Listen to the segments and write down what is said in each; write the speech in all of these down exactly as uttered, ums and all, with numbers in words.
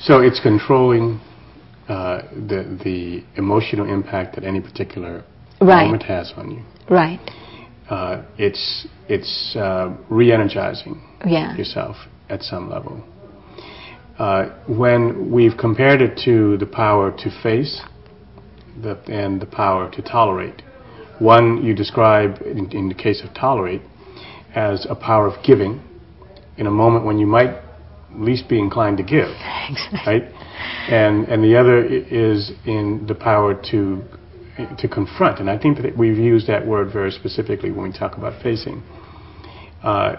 So it's controlling uh, the the emotional impact that any particular right. moment has on you. Right. Uh, it's it's uh, re-energizing yeah. yourself at some level. Uh, when we've compared it to the power to face the, and the power to tolerate, one you describe in, in the case of tolerate as a power of giving in a moment when you might least be inclined to give, exactly. right? And and the other is in the power to to confront. And I think that we've used that word very specifically when we talk about facing. Uh,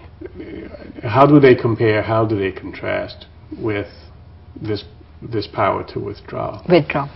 how do they compare? How do they contrast with this this power to withdraw? Withdraw.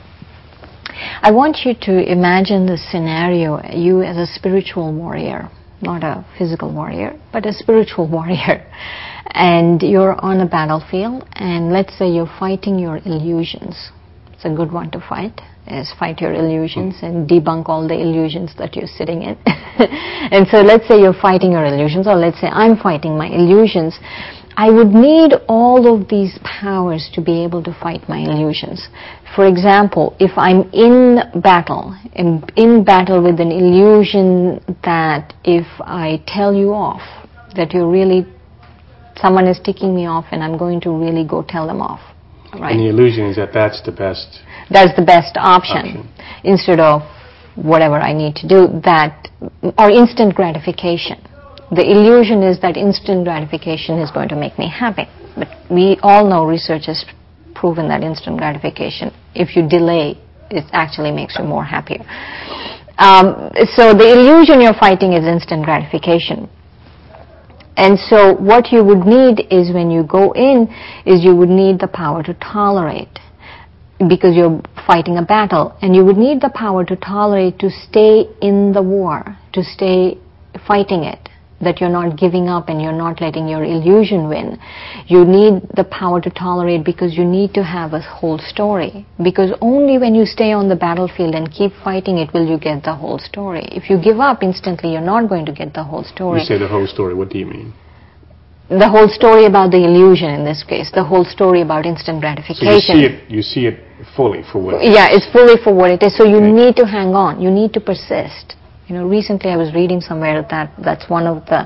I want you to imagine the scenario, you as a spiritual warrior, not a physical warrior, but a spiritual warrior. And you're on a battlefield, and let's say you're fighting your illusions. It's a good one to fight, is fight your illusions mm. and debunk all the illusions that you're sitting in. And so let's say you're fighting your illusions, or let's say I'm fighting my illusions. I would need all of these powers to be able to fight my illusions. For example, if I'm in battle, in, in battle with an illusion that if I tell you off, that you're really, someone is ticking me off and I'm going to really go tell them off. Right? And the illusion is that that's the best That's the best option, option. Instead of whatever I need to do, that, or instant gratification. The illusion is that instant gratification is going to make me happy. But we all know, research has proven that instant gratification, if you delay, it actually makes you more happier. Um, so the illusion you're fighting is instant gratification. And so what you would need is, when you go in, is you would need the power to tolerate, because you're fighting a battle. And you would need the power to tolerate, to stay in the war, to stay fighting it, that you're not giving up and you're not letting your illusion win. You need the power to tolerate, because you need to have a whole story. Because only when you stay on the battlefield and keep fighting it will you get the whole story. If you give up instantly, you're not going to get the whole story. You say the whole story, what do you mean? The whole story about the illusion in this case, the whole story about instant gratification. So you see it, you see it fully for what it is. Yeah, it's fully for what it is. So you okay. need to hang on. You need to persist. You know, recently I was reading somewhere that that's one of the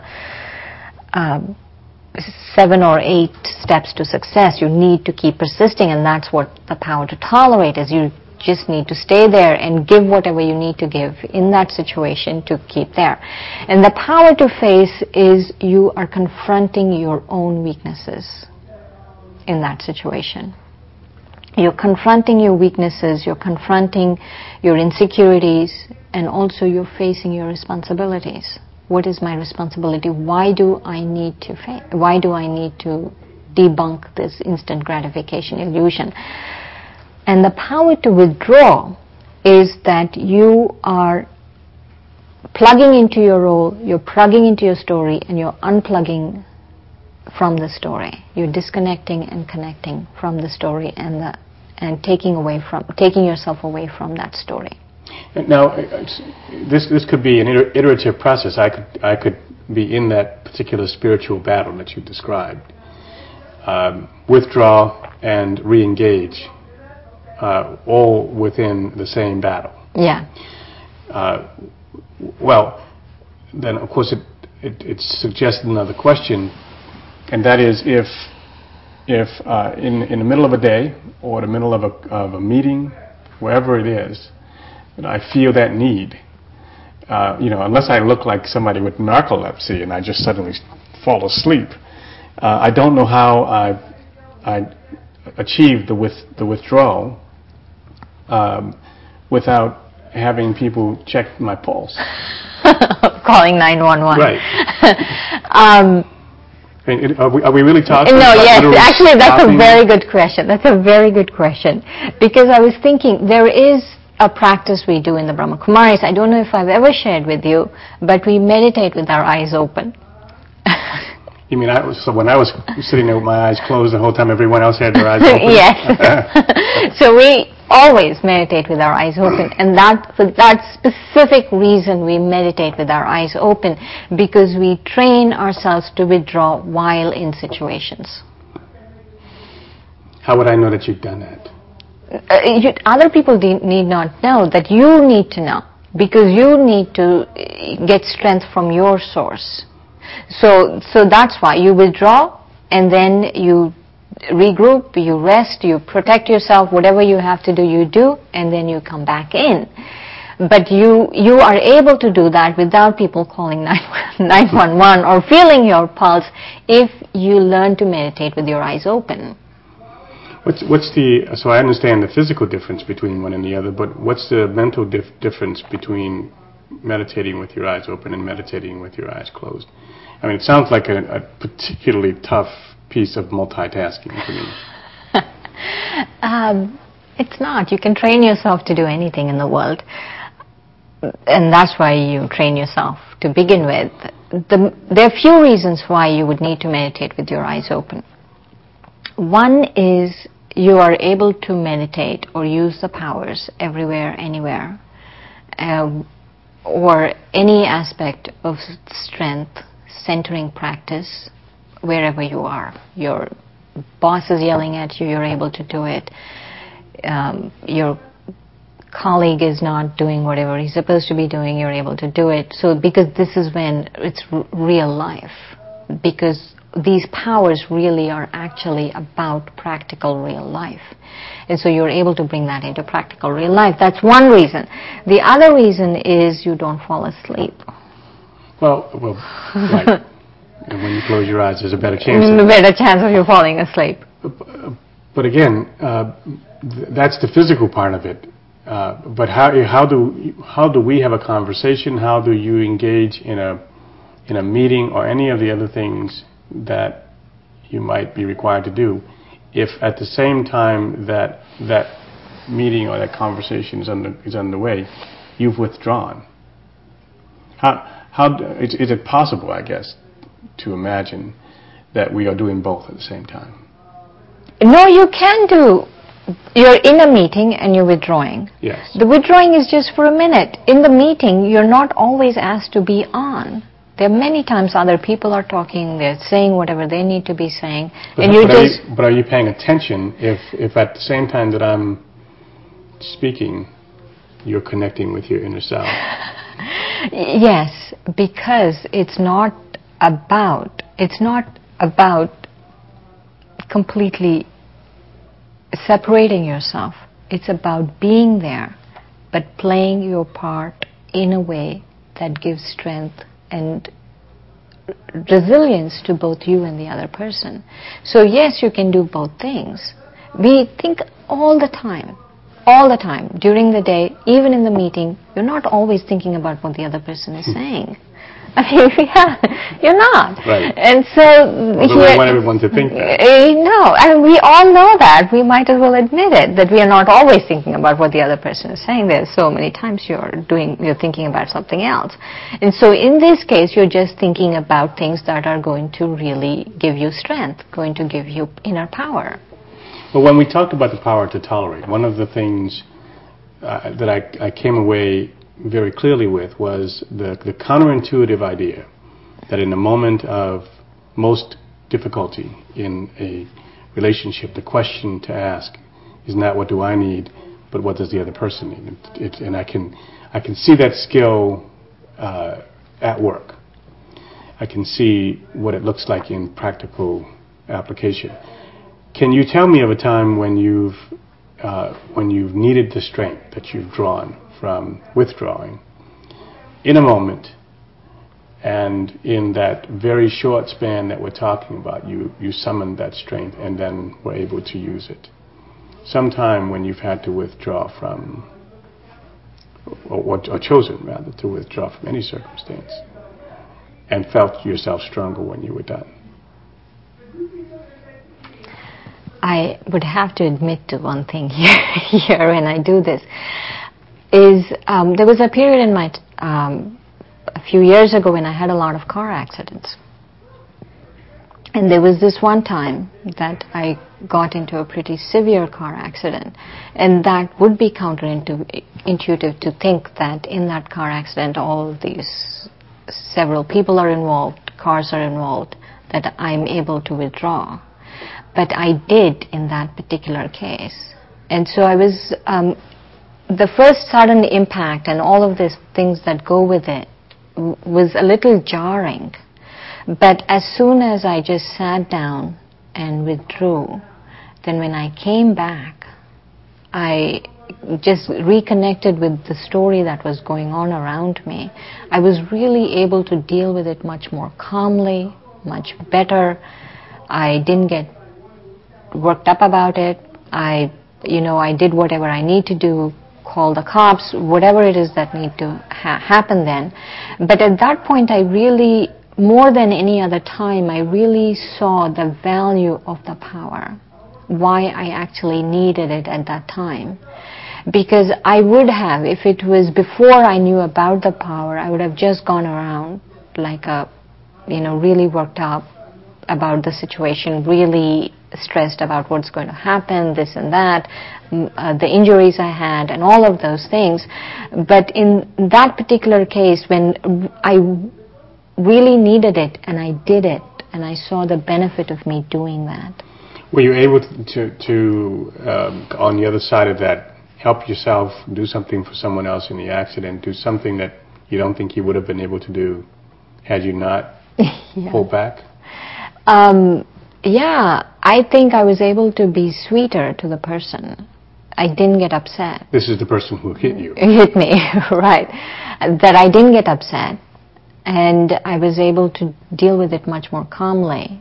um, seven or eight steps to success. You need to keep persisting, and that's what the power to tolerate is. You just need to stay there and give whatever you need to give in that situation to keep there. And the power to face is you are confronting your own weaknesses in that situation. You're confronting your weaknesses, you're confronting your insecurities, and also you're facing your responsibilities. What is my responsibility? Why do I need to fa- why do I need to debunk this instant gratification illusion? And the power to withdraw is that you are plugging into your role, you're plugging into your story, and you're unplugging from the story. You're disconnecting and connecting from the story, and the and taking away from taking yourself away from that story. Now, this this could be an iterative process. I could I could be in that particular spiritual battle that you described, um, withdraw and re-engage, uh, all within the same battle. Yeah. Uh, well, then of course it, it it suggests another question, and that is if if uh, in in the middle of a day or the middle of a of a meeting, wherever it is, and I feel that need, uh, you know, unless I look like somebody with narcolepsy and I just suddenly fall asleep, uh, I don't know how I I achieve the with the withdrawal um, without having people check my pulse. Calling nine one one. Right. um, I mean, it, are, we, are we really talking No, about yes, actually that's stopping? a very good question. That's a very good question. Because I was thinking, there is a practice we do in the Brahma Kumaris. I don't know if I've ever shared with you, but we meditate with our eyes open. You mean, I was, so when I was sitting there with my eyes closed the whole time everyone else had their eyes open? Yes. So we always meditate with our eyes open, and that for that specific reason we meditate with our eyes open, because we train ourselves to withdraw while in situations. How would I know that you've done that? Uh, you, other people de- need not know that you need to know, because you need to get strength from your source. So, so that's why you withdraw, and then you regroup, you rest, you protect yourself, whatever you have to do, you do, and then you come back in. But you you are able to do that without people calling nine one one or feeling your pulse if you learn to meditate with your eyes open. What's what's the so I understand the physical difference between one and the other, but what's the mental dif- difference between meditating with your eyes open and meditating with your eyes closed? I mean, it sounds like a, a particularly tough piece of multitasking to me. um, it's not. You can train yourself to do anything in the world, and that's why you train yourself to begin with. The, there are few reasons why you would need to meditate with your eyes open. One is you are able to meditate or use the powers everywhere, anywhere, uh, or any aspect of strength, centering practice, wherever you are. Your boss is yelling at you, you're able to do it. Um, your colleague is not doing whatever he's supposed to be doing, you're able to do it. So because this is when it's r- real life, because these powers really are actually about practical real life. And so you're able to bring that into practical real life. That's one reason. The other reason is you don't fall asleep. Well, well, right. And when you close your eyes, there's a better chance. A better chance of you falling asleep. But again, uh, th- that's the physical part of it. Uh, but how how do how do we have a conversation? How do you engage in a in a meeting or any of the other things that you might be required to do, if at the same time that that meeting or that conversation is under is underway, you've withdrawn? How how is, is it possible, I guess, to imagine that we are doing both at the same time? No, you can do. You're in a meeting and you're withdrawing. Yes. The withdrawing is just for a minute. In the meeting, you're not always asked to be on. There are many times other people are talking, they're saying whatever they need to be saying, but, and you're but just... Are you, but are you paying attention if, if at the same time that I'm speaking, you're connecting with your inner self? Yes, because it's not about, it's not about completely separating yourself. It's about being there, but playing your part in a way that gives strength and resilience to both you and the other person. So yes, you can do both things. We think all the time, all the time, during the day, even in the meeting, you're not always thinking about what the other person is saying. I mean, yeah, you're not. Right. And so... Although I want everyone to think that. Uh, no, and we all know that. We might as well admit it, that we are not always thinking about what the other person is saying. There's so many times you're doing, you're thinking about something else. And so in this case, you're just thinking about things that are going to really give you strength, going to give you inner power. Well, when we talked about the power to tolerate, one of the things uh, that I, I came away very clearly with was the, the counterintuitive idea that in a moment of most difficulty in a relationship, the question to ask is not what do I need, but what does the other person need. It, it, and I can I can see that skill uh, at work. I can see what it looks like in practical application. Can you tell me of a time when you've uh, when you've needed the strength that you've drawn from withdrawing in a moment, and in that very short span that we're talking about, you, you summoned that strength and then were able to use it? Sometime when you've had to withdraw from, or, or, or chosen rather, to withdraw from any circumstance, and felt yourself stronger when you were done. I would have to admit to one thing here, here when I do this, is um, there was a period in my, t- um, a few years ago when I had a lot of car accidents. And there was this one time that I got into a pretty severe car accident. And that would be counterintuitive to think that in that car accident all of these, several people are involved, cars are involved, that I'm able to withdraw. but I did in that particular case. And so I was, um, the first sudden impact and all of these things that go with it w- was a little jarring. But as soon as I just sat down and withdrew, then when I came back, I just reconnected with the story that was going on around me. I was really able to deal with it much more calmly, much better. I didn't get worked up about it. I, you know, I did whatever I need to do, call the cops, whatever it is that need to ha- happen then. But at that point, I really, more than any other time, I really saw the value of the power, why I actually needed it at that time. Because I would have, if it was before I knew about the power, I would have just gone around like a, you know, really worked up about the situation, really stressed about what's going to happen, this and that, uh, the injuries I had, and all of those things. But in that particular case, when I really needed it, and I did it, and I saw the benefit of me doing that. Were you able to, to um, on the other side of that, help yourself, do something for someone else in the accident, do something that you don't think you would have been able to do had you not yeah. pulled back? Um, yeah, I think I was able to be sweeter to the person. I didn't get upset. This is the person who hit you. Hit me, right. That I didn't get upset, and I was able to deal with it much more calmly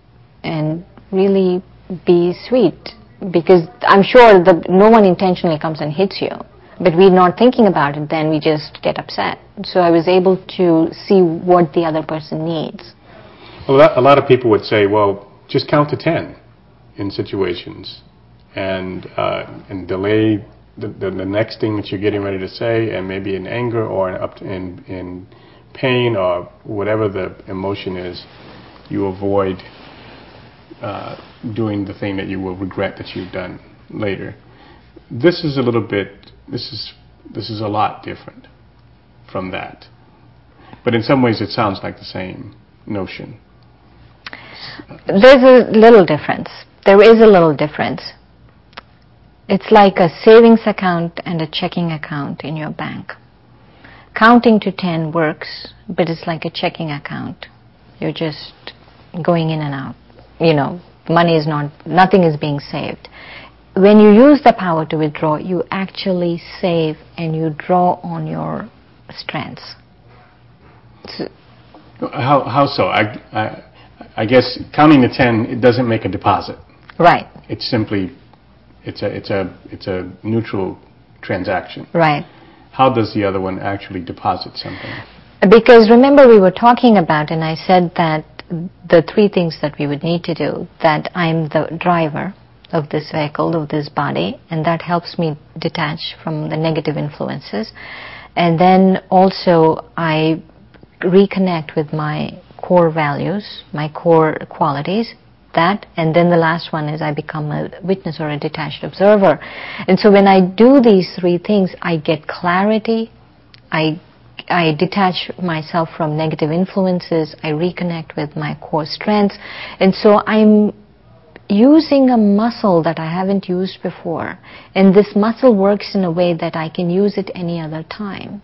and really be sweet. Because I'm sure that no one intentionally comes and hits you, but we're not thinking about it, then we just get upset. So I was able to see what the other person needs. Well, a lot of people would say, well, just count to ten in situations and uh, and delay the, the, the next thing that you're getting ready to say, and maybe in anger or in, up to, in, in pain or whatever the emotion is, you avoid uh, doing the thing that you will regret that you've done later. This is a little bit, this is this is a lot different from that. But in some ways it sounds like the same notion. There's a little difference. There is a little difference. It's like a savings account and a checking account in your bank. Counting to ten works, but it's like a checking account. You're just going in and out. You know, money is not, nothing is being saved. When you use the power to withdraw, you actually save and you draw on your strengths. So, how how so? I, I I guess counting to ten, it doesn't make a deposit. Right. It's simply it's a it's a it's a neutral transaction. Right. How does the other one actually deposit something? Because remember we were talking about, and I said that the three things that we would need to do, that I'm the driver of this vehicle, of this body, and that helps me detach from the negative influences. And then also I reconnect with my core values, my core qualities, that, and then the last one is I become a witness or a detached observer. And so when I do these three things, I get clarity, I I detach myself from negative influences, I reconnect with my core strengths, and so I'm using a muscle that I haven't used before. And this muscle works in a way that I can use it any other time.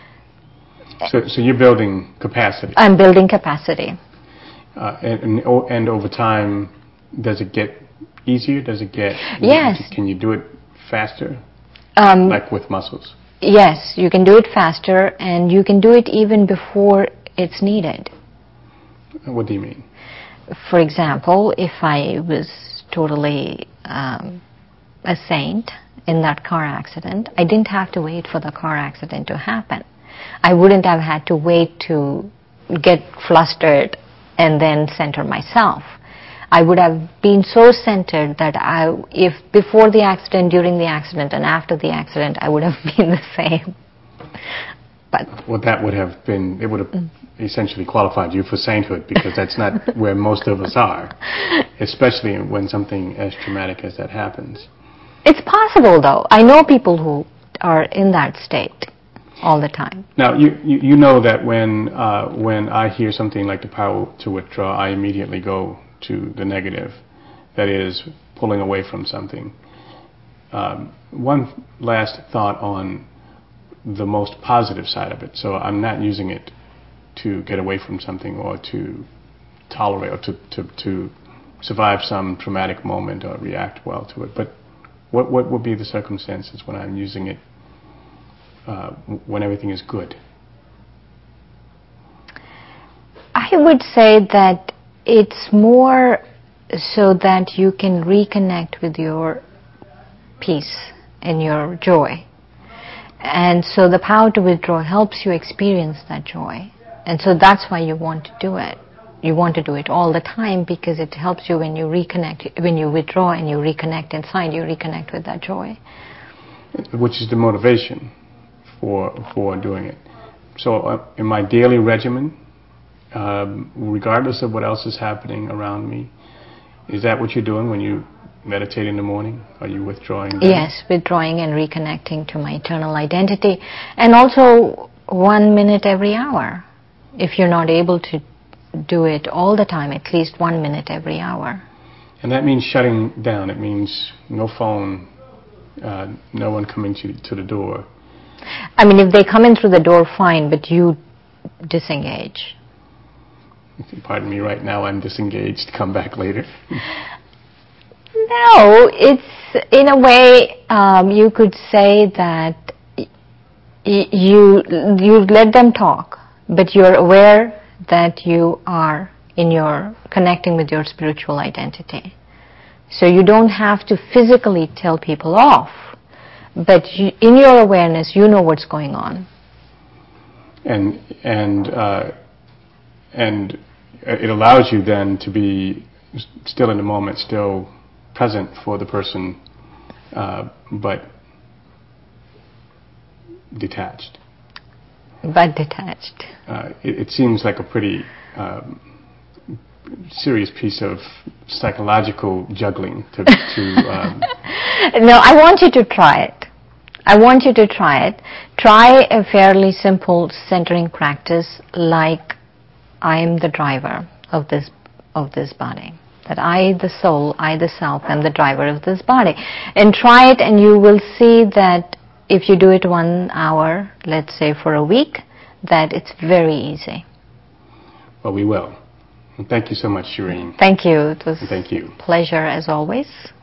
So, so you're building capacity. I'm building capacity. Uh, and, and, and over time, does it get easier? Does it get... Yes. Can you do it faster? Um, like with muscles? Yes, you can do it faster, and you can do it even before it's needed. What do you mean? For example, if I was totally um, a saint in that car accident, I didn't have to wait for the car accident to happen. I wouldn't have had to wait to get flustered and then center myself. I would have been so centered that I, if before the accident, during the accident, and after the accident, I would have been the same. But well, that would have been, it would have mm. essentially qualified you for sainthood, because that's not where most of us are, especially when something as traumatic as that happens. It's possible, though. I know people who are in that state all the time. Now, you, you, you know that when, uh, when I hear something like the power to withdraw, I immediately go to the negative. that is pulling away from something. Um, one last thought on the most positive side of it. So I'm not using it to get away from something or to tolerate or to, to, to survive some traumatic moment or react well to it. But what, what would be the circumstances when I'm using it uh, when everything is good? I would say that it's more so that you can reconnect with your peace and your joy. And so the power to withdraw helps you experience that joy. And so that's why you want to do it. You want to do it all the time because it helps you when you reconnect, when you withdraw and you reconnect inside, you reconnect with that joy. Which is the motivation for for doing it. So uh, in my daily regimen, um, regardless of what else is happening around me, is that what you're doing when you meditate in the morning? Are you withdrawing then? Yes, withdrawing and reconnecting to my eternal identity. And also one minute every hour. If you're not able to do it all the time, at least one minute every hour. And that means shutting down. It means no phone, uh, no one coming to, to the door. I mean, if they come in through the door, fine, but you disengage. Pardon me, right now I'm disengaged. Come back later. No, it's, in a way, um, you could say that y- you you let them talk, but you're aware that you are in your connecting with your spiritual identity. So you don't have to physically tell people off, but you, in your awareness, you know what's going on. And and uh, and it allows you then to be still in the moment, still present for the person, uh, but detached. But detached. Uh, it, it seems like a pretty um, serious piece of psychological juggling to. to um, No, I want you to try it. I want you to try it. Try a fairly simple centering practice, like I am the driver of this of this body. That I, the soul, I, the self, am the driver of this body. And try it, and you will see that if you do it one hour, let's say for a week, that it's very easy. Well, we will. Thank you so much, Shireen. Thank you. It was Thank you. a pleasure as always.